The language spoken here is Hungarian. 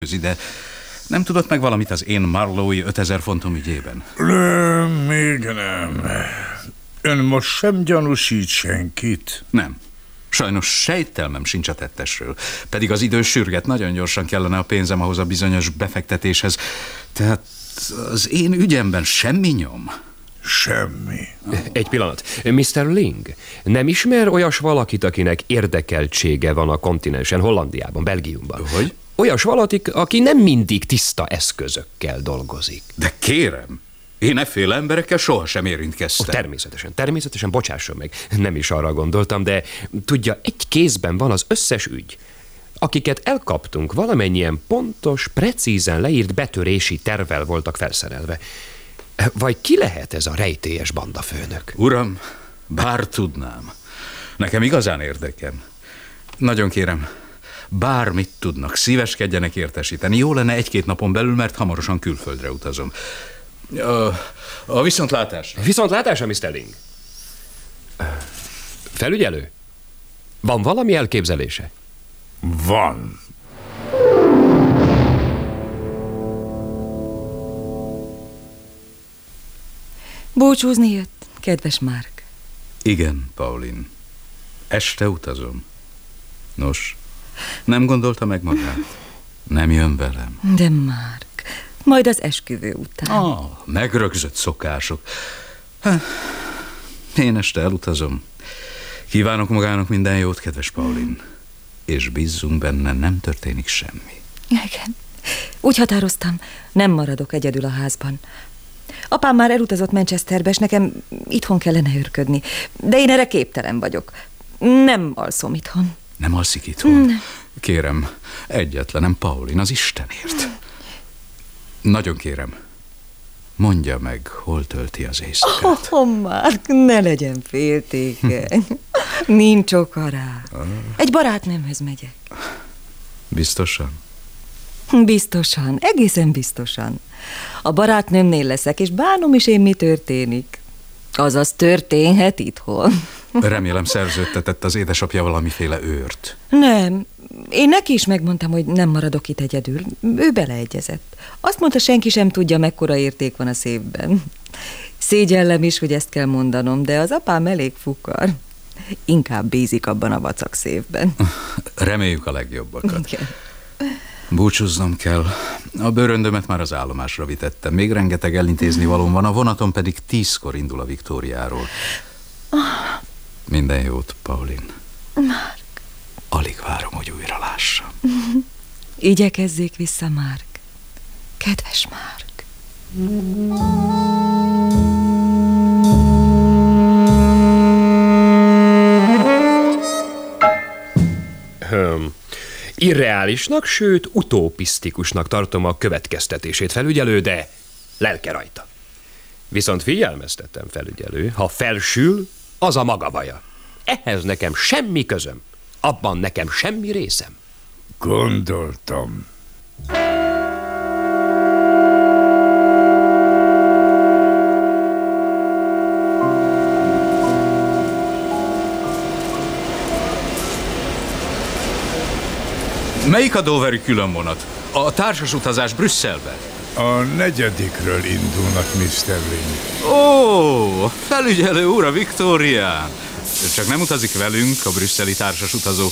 de nem tudott meg valamit az én Marlowe-i 5000 fontom ügyében? Még nem. Ön most sem gyanúsít senkit? Nem. Sajnos sejtelmem sincs a tettesről. Pedig az idő sürget, nagyon gyorsan kellene a pénzem ahhoz a bizonyos befektetéshez. Tehát az én ügyemben semmi nyom. Semmi. Egy pillanat. Mr. Ling, nem ismer olyas valakit, akinek érdekeltsége van a kontinensen, Hollandiában, Belgiumban? Hogy? Olyas valakit, aki nem mindig tiszta eszközökkel dolgozik. De kérem, én efféle emberekkel sohasem érintkeztem. Természetesen, bocsásson meg. Nem is arra gondoltam, de tudja, egy kézben van az összes ügy. Akiket elkaptunk, valamennyien pontos, precízen leírt betörési tervvel voltak felszerelve. Vagy ki lehet ez a rejtélyes bandafőnök? Uram, bár tudnám. Nekem igazán érdekem. Nagyon kérem, bármit tudnak, szíveskedjenek értesíteni. Jó lenne 1-2 napon belül, mert hamarosan külföldre utazom. A viszontlátásra. Viszontlátásra, Mr. Ling? Felügyelő? Van valami elképzelése? Van. Búcsúzni jött, kedves Mark? Igen, Pauline. Este utazom. Nos, nem gondolta meg magát? Nem jön velem? De Mark, majd az esküvő után. Megrögzött szokások. Én este elutazom. Kívánok magának minden jót, kedves Pauline. És bízzunk benne, nem történik semmi. Igen. Úgy határoztam, nem maradok egyedül a házban. Apám már elutazott Manchesterbe, és nekem itthon kellene őrködni. De én erre képtelen vagyok. Nem alszom itthon. Nem alszik itthon? Kérem, egyetlenem, Pauline, az Istenért. Nagyon kérem, mondja meg, hol tölti az éjszakát. Mark, ne legyen féltékeny. Nincs oka rá. Egy barátnőmhöz megyek. Biztosan? Biztosan, egészen biztosan. A barátnőmnél leszek, és bánom is én, mi történik. Azaz történhet itthon. Remélem szerződtetett az édesapja valamiféle őrt. Nem, én neki is megmondtam, hogy nem maradok itt egyedül. Ő beleegyezett. Azt mondta, senki sem tudja, mekkora érték van a szívben. Szégyellem is, hogy ezt kell mondanom, de az apám elég fukar. Inkább bízik abban a vacak szívben. Reméljük a legjobbakat. Igen. Búcsúznom kell. A bőröndömet már az állomásra vitettem. Még rengeteg elintézni valóm van, a vonaton pedig 10-kor indul a Viktóriáról. Minden jót, Pauline. Mark. Alig várom, hogy újra lássam. Igyekezzék vissza, Mark. Kedves Mark. Irreálisnak, sőt utopisztikusnak tartom a következtetését, felügyelő, de lelke rajta. Viszont figyelmeztettem, felügyelő, ha felsül, az a maga baja. Ehhez nekem semmi közöm. Abban nekem semmi részem. Gondoltam. Melyik a Doveri különvonat? A társas utazás Brüsszelbe? A 4-ről indulnak, Mr. Ling. Ó, felügyelő úr a Viktórián. Csak nem utazik velünk, a brüsszeli társas utazók